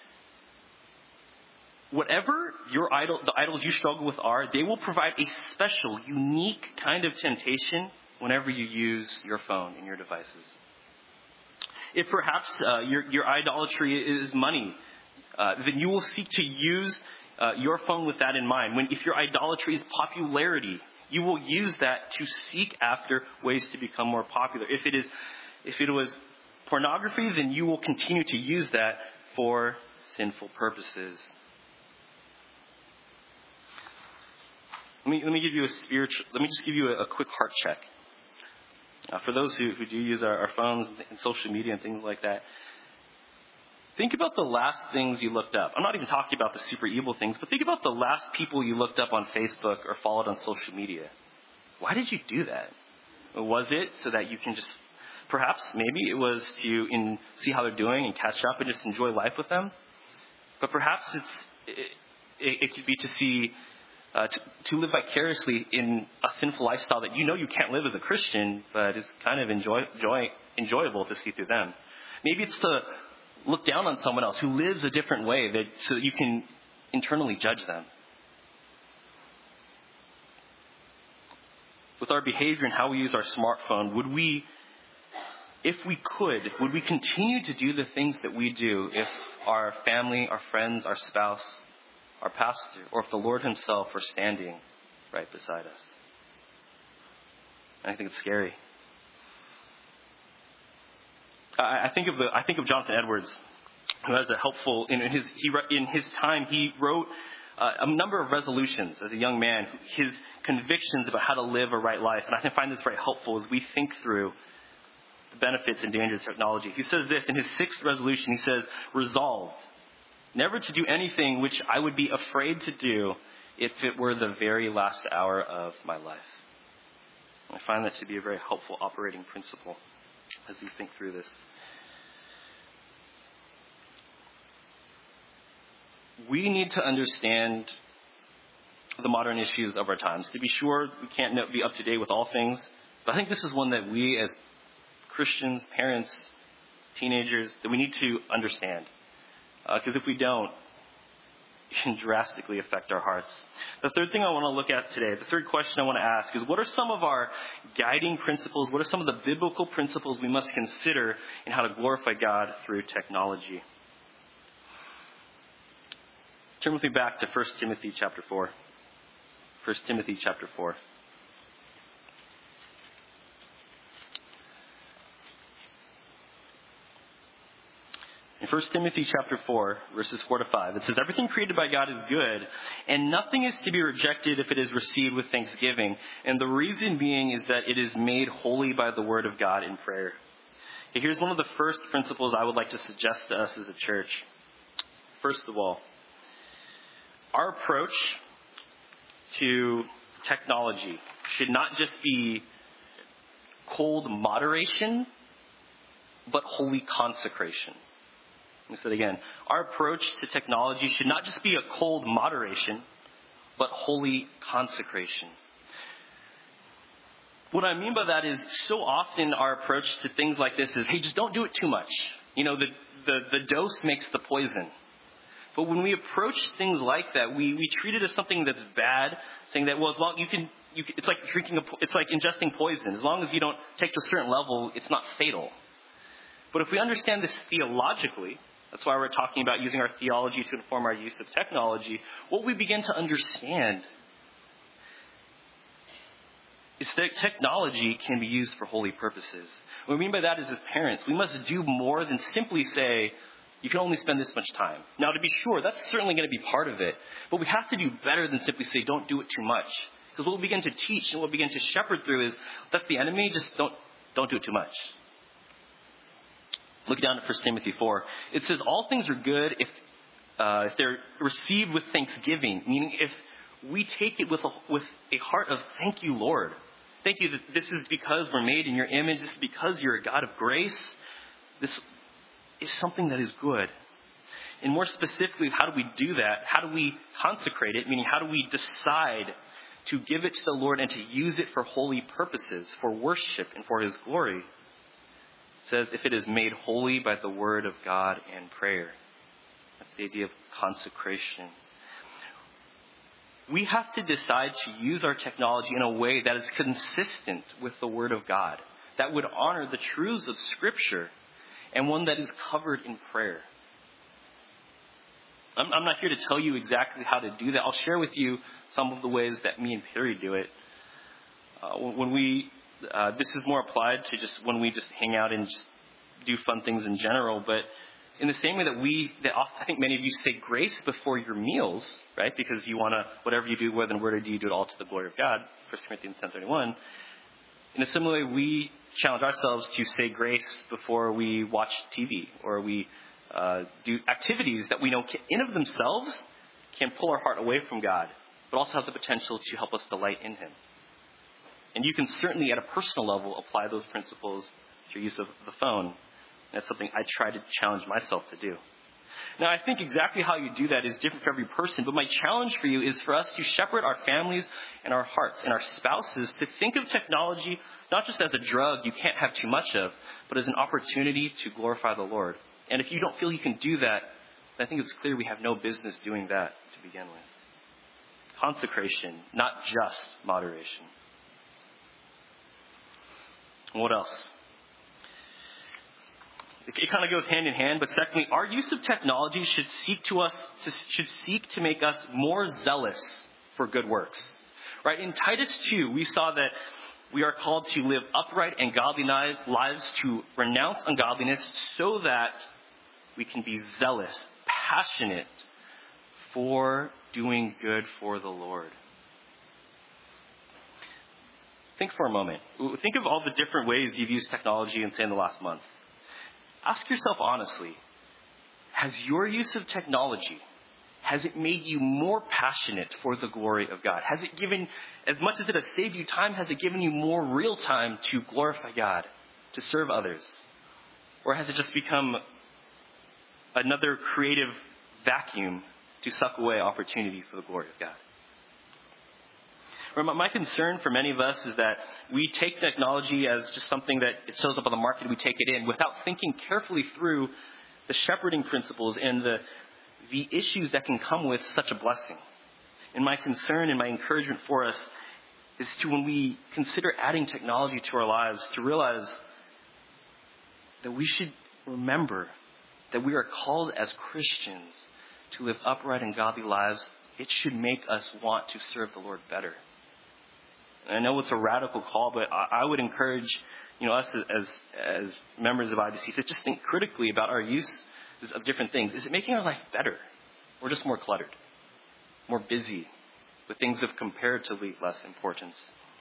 Whatever your idol, the idols you struggle with are, they will provide a special, unique kind of temptation whenever you use your phone and your devices. If perhaps uh, your, your idolatry is money, uh, then you will seek to use uh, your phone with that in mind. When, if your idolatry is popularity, you will use that to seek after ways to become more popular. If it is, if it was pornography, then you will continue to use that for sinful purposes. Let me, let me give you a spiritual, let me just give you a, a quick heart check. Uh, for those who, who do use our, our phones and social media and things like that, think about the last things you looked up. I'm not even talking about the super evil things, but think about the last people you looked up on Facebook or followed on social media. Why did you do that? Was it so that you can just, perhaps, maybe it was to in, see how they're doing and catch up and just enjoy life with them? But perhaps it's it, it, it could be to see, uh, to, to live vicariously in a sinful lifestyle that you know you can't live as a Christian, but is kind of enjoy, enjoy, enjoyable to see through them. Maybe it's to look down on someone else who lives a different way that, so that you can internally judge them. With our behavior and how we use our smartphone, would we, if we could, would we continue to do the things that we do if our family, our friends, our spouse, our pastor, or if the Lord himself were standing right beside us? And I think it's scary. I, I think of the I think of Jonathan Edwards, who has a helpful in his he in his time he wrote uh, a number of resolutions as a young man, his convictions about how to live a right life, and I find this very helpful as we think through the benefits and dangers of technology. He says this in his sixth resolution. He says, "Resolved never to do anything which I would be afraid to do if it were the very last hour of my life." I find that to be a very helpful operating principle as we think through this. We need to understand the modern issues of our times. To be sure, we can't be up to date with all things, but I think this is one that we as Christians, parents, teenagers, that we need to understand. Because uh, if we don't, it can drastically affect our hearts. The third thing I want to look at today, the third question I want to ask is, what are some of our guiding principles? What are some of the biblical principles we must consider in how to glorify God through technology? Turn with me back to First Timothy chapter four. First Timothy chapter four. In First Timothy chapter four, verses four to five, it says, "Everything created by God is good, and nothing is to be rejected if it is received with thanksgiving. And the reason being is that it is made holy by the word of God in prayer." Okay, here's one of the first principles I would like to suggest to us as a church. First of all, our approach to technology should not just be cold moderation, but holy consecration. Let me say it again. Our approach to technology should not just be a cold moderation, but holy consecration. What I mean by that is, so often our approach to things like this is, hey, just don't do it too much. You know, the, the, the dose makes the poison. But when we approach things like that, we, we treat it as something that's bad, saying that, well, as long you can, you can, it's like drinking, a, it's like ingesting poison. As long as you don't take to a certain level, it's not fatal. But if we understand this theologically, that's why we're talking about using our theology to inform our use of technology, what we begin to understand is that technology can be used for holy purposes. What I mean by that is, as parents, we must do more than simply say, you can only spend this much time. Now, to be sure, that's certainly going to be part of it. But we have to do better than simply say, don't do it too much. Because what we begin to teach and what we begin to shepherd through is, that's the enemy, just don't don't do it too much. Look down at First Timothy four. It says, all things are good if uh, if they're received with thanksgiving. Meaning, if we take it with a, with a heart of, thank you, Lord. Thank you that this is because we're made in your image. This is because you're a God of grace. This is something that is good. And more specifically, how do we do that? How do we consecrate it? Meaning, how do we decide to give it to the Lord and to use it for holy purposes, for worship and for his glory? It says, if it is made holy by the word of God and prayer. That's the idea of consecration. We have to decide to use our technology in a way that is consistent with the word of God, that would honor the truths of Scripture, and one that is covered in prayer. I'm, I'm not here to tell you exactly how to do that. I'll share with you some of the ways that me and Perry do it. Uh, when we, uh, this is more applied to just when we just hang out and just do fun things in general, but in the same way that we, that I think many of you say grace before your meals, right? Because you want to, whatever you do, whether in word or deed, do it all to the glory of God, First Corinthians ten thirty-one. In a similar way, we challenge ourselves to say grace before we watch T V or we uh, do activities that we know can, in of themselves can pull our heart away from God, but also have the potential to help us delight in Him. And you can certainly, at a personal level, apply those principles to your use of the phone. That's something I try to challenge myself to do. Now, I think exactly how you do that is different for every person, but my challenge for you is for us to shepherd our families and our hearts and our spouses to think of technology not just as a drug you can't have too much of, but as an opportunity to glorify the Lord. And if you don't feel you can do that, I think it's clear we have no business doing that to begin with. Consecration, not just moderation. What else? It, it kind of goes hand in hand, but secondly, our use of technology should seek to us to, should seek to make us more zealous for good works. Right? In Titus two, we saw that we are called to live upright and godly lives, to renounce ungodliness, so that we can be zealous, passionate for doing good for the Lord. Think for a moment. Think of all the different ways you've used technology in, say, in the last month. Ask yourself honestly, has your use of technology, has it made you more passionate for the glory of God? Has it given, as much as it has saved you time, has it given you more real time to glorify God, to serve others? Or has it just become another creative vacuum to suck away opportunity for the glory of God? My concern for many of us is that we take technology as just something that it shows up on the market, we take it in, without thinking carefully through the shepherding principles and the the issues that can come with such a blessing. And my concern and my encouragement for us is to, when we consider adding technology to our lives, to realize that we should remember that we are called as Christians to live upright and godly lives. It should make us want to serve the Lord better. And I know it's a radical call, but I would encourage, you know, us as as members of I B C to just think critically about our use of different things. Is it making our life better, or just more cluttered, more busy with things of comparatively less importance?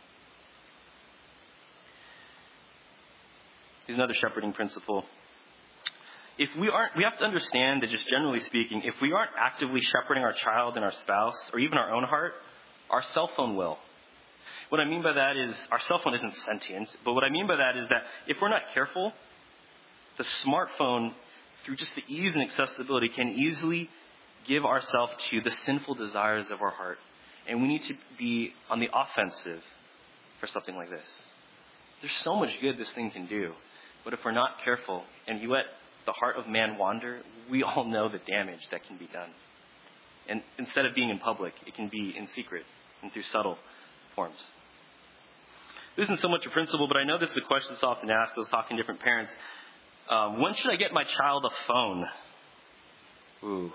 Here's another shepherding principle. If we aren't, we have to understand that, just generally speaking, if we aren't actively shepherding our child and our spouse, or even our own heart, our cell phone will. What I mean by that is, our cell phone isn't sentient, but what I mean by that is that if we're not careful, the smartphone, through just the ease and accessibility, can easily give ourselves to the sinful desires of our heart. And we need to be on the offensive for something like this. There's so much good this thing can do, but if we're not careful and you let the heart of man wander, we all know the damage that can be done. And instead of being in public, it can be in secret and through subtle forms. This isn't so much a principle, but I know this is a question that's often asked. I was talking to different parents. Um, when should I get my child a phone? Ooh.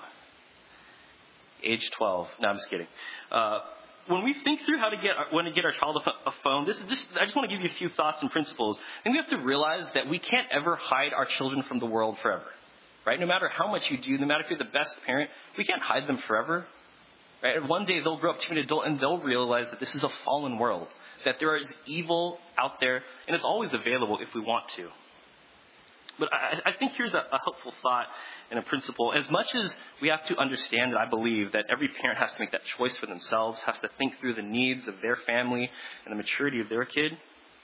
Age twelve. No, I'm just kidding. Uh, when we think through how to get our, when to get our child a, a phone, this is just, I just want to give you a few thoughts and principles. I think we have to realize that we can't ever hide our children from the world forever. Right? No matter how much you do, no matter if you're the best parent, we can't hide them forever. Right? And one day they'll grow up to be an adult and they'll realize that this is a fallen world, that there is evil out there, and it's always available if we want to. But I, I think here's a, a helpful thought and a principle. As much as we have to understand that I believe that every parent has to make that choice for themselves, has to think through the needs of their family and the maturity of their kid,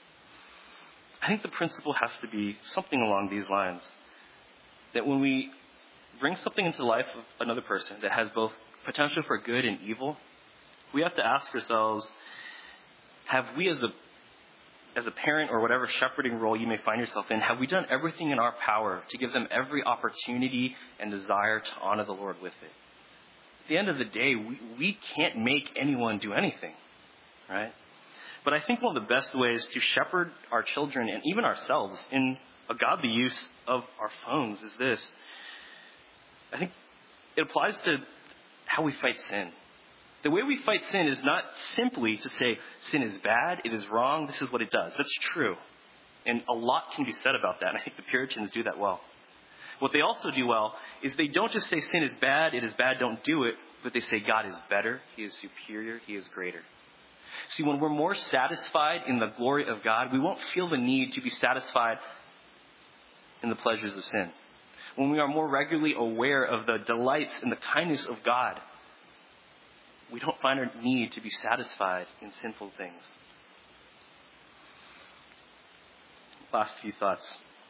I think the principle has to be something along these lines. That when we bring something into the life of another person that has both potential for good and evil, we have to ask ourselves, have we as a as a parent or whatever shepherding role you may find yourself in, have we done everything in our power to give them every opportunity and desire to honor the Lord with it? At the end of the day, we, we can't make anyone do anything, right? But I think one of the best ways to shepherd our children and even ourselves in a godly use of our phones is this. I think it applies to how we fight sin. The way we fight sin is not simply to say sin is bad, it is wrong, this is what it does. That's true. And a lot can be said about that, and I think the Puritans do that well. What they also do well is they don't just say sin is bad, it is bad, don't do it, but they say God is better, He is superior, He is greater. See, when we're more satisfied in the glory of God, we won't feel the need to be satisfied in the pleasures of sin. When we are more regularly aware of the delights and the kindness of God, we don't find our need to be satisfied in sinful things. Last few thoughts.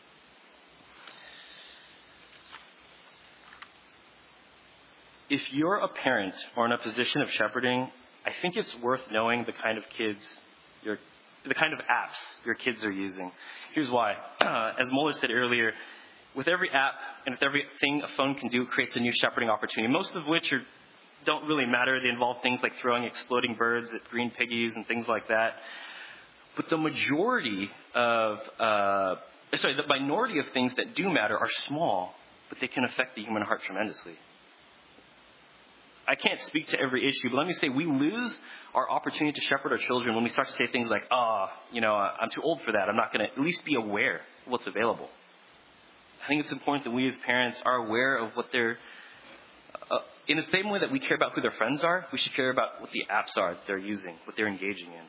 If you're a parent or in a position of shepherding, I think it's worth knowing the kind of kids, your, the kind of apps your kids are using. Here's why. Uh, as Muller said earlier, with every app and with everything a phone can do, it creates a new shepherding opportunity, most of which are, don't really matter. They involve things like throwing exploding birds at green piggies and things like that. But the majority of, uh, sorry, the minority of things that do matter are small, but they can affect the human heart tremendously. I can't speak to every issue, but let me say we lose our opportunity to shepherd our children when we start to say things like, ah, oh, you know, I'm too old for that. I'm not going to at least be aware of what's available. I think it's important that we as parents are aware of what they're, uh, in the same way that we care about who their friends are, we should care about what the apps are that they're using, what they're engaging in.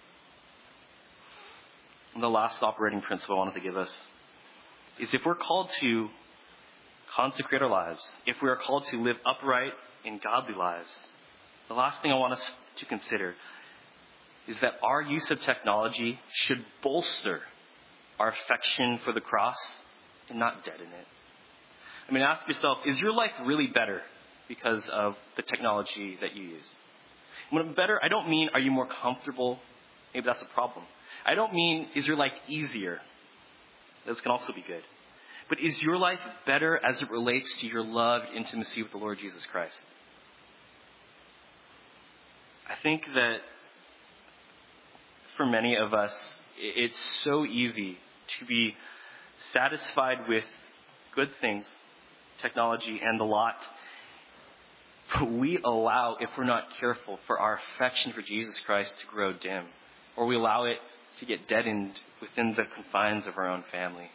And the last operating principle I wanted to give us is if we're called to consecrate our lives, if we are called to live upright in godly lives, the last thing I want us to consider is that our use of technology should bolster our affection for the cross and not deaden it. I mean, ask yourself, is your life really better because of the technology that you use? When I'm better, I don't mean are you more comfortable? Maybe that's a problem. I don't mean is your life easier? This can also be good. But is your life better as it relates to your loved intimacy with the Lord Jesus Christ? I think that for many of us, it's so easy to be satisfied with good things, technology and the lot. But we allow, if we're not careful, for our affection for Jesus Christ to grow dim. Or we allow it to get deadened within the confines of our own family.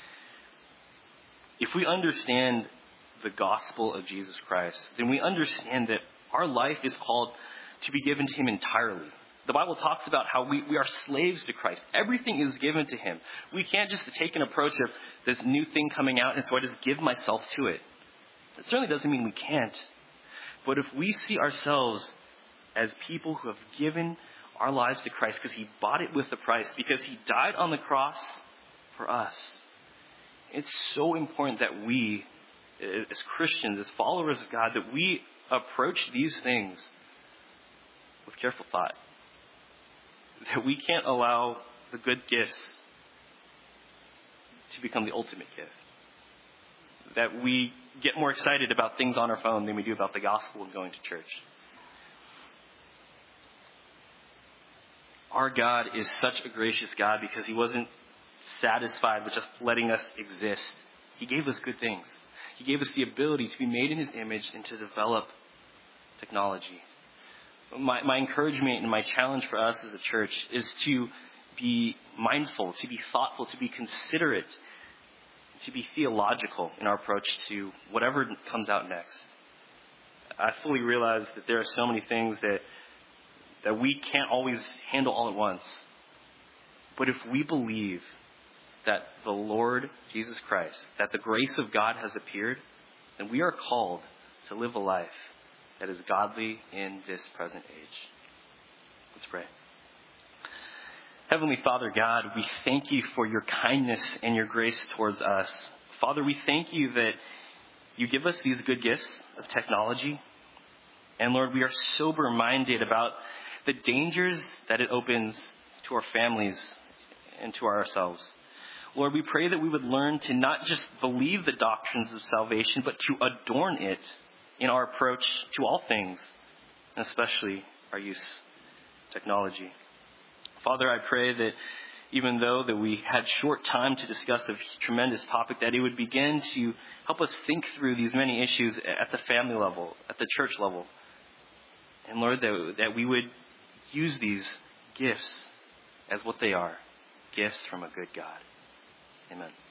If we understand the gospel of Jesus Christ, then we understand that our life is called to be given to Him entirely. The Bible talks about how we, we are slaves to Christ. Everything is given to Him. We can't just take an approach of this new thing coming out and so I just give myself to it. It certainly doesn't mean we can't. But if we see ourselves as people who have given our lives to Christ because He bought it with a price, because He died on the cross for us, it's so important that we, as Christians, as followers of God, that we approach these things with careful thought. That we can't allow the good gifts to become the ultimate gift. That we get more excited about things on our phone than we do about the gospel and going to church. Our God is such a gracious God because He wasn't satisfied with just letting us exist. He gave us good things. He gave us the ability to be made in His image and to develop technology. My, my encouragement and my challenge for us as a church is to be mindful, to be thoughtful, to be considerate, to be theological in our approach to whatever comes out next. I fully realize that there are so many things that that we can't always handle all at once. But if we believe that the Lord Jesus Christ, that the grace of God has appeared, then we are called to live a life that is godly in this present age. Let's pray. Heavenly Father God, we thank You for Your kindness and Your grace towards us. Father, we thank You that You give us these good gifts of technology. And Lord, we are sober-minded about the dangers that it opens to our families and to ourselves. Lord, we pray that we would learn to not just believe the doctrines of salvation, but to adorn it in our approach to all things, and especially our use of technology. Father, I pray that even though that we had short time to discuss a tremendous topic, that it would begin to help us think through these many issues at the family level, at the church level. And Lord, that, that we would use these gifts as what they are, gifts from a good God. Amen.